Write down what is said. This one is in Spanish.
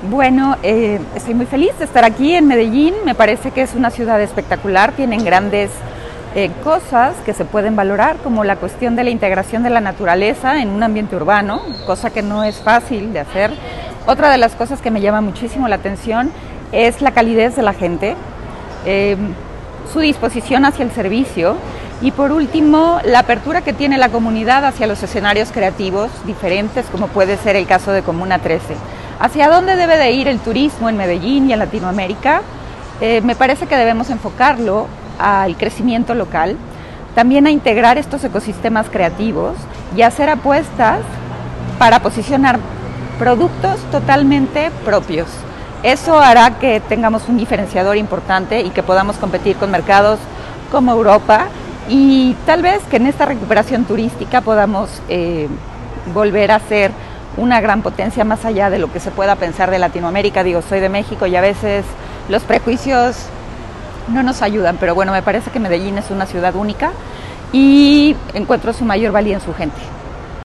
Bueno, estoy muy feliz de estar aquí en Medellín. Me parece que es una ciudad espectacular. Tienen grandes cosas que se pueden valorar, como la cuestión de la integración de la naturaleza en un ambiente urbano, cosa que no es fácil de hacer. Otra de las cosas que me llama muchísimo la atención es la calidez de la gente, su disposición hacia el servicio y, por último, la apertura que tiene la comunidad hacia los escenarios creativos diferentes, como puede ser el caso de Comuna 13. ¿Hacia dónde debe de ir el turismo en Medellín y en Latinoamérica? Me parece que debemos enfocarlo al crecimiento local, también a integrar estos ecosistemas creativos y hacer apuestas para posicionar productos totalmente propios. Eso hará que tengamos un diferenciador importante y que podamos competir con mercados como Europa, y tal vez que en esta recuperación turística podamos volver a ser una gran potencia más allá de lo que se pueda pensar de Latinoamérica. Digo, soy de México y a veces los prejuicios no nos ayudan, pero bueno, me parece que Medellín es una ciudad única y encuentro su mayor valía en su gente.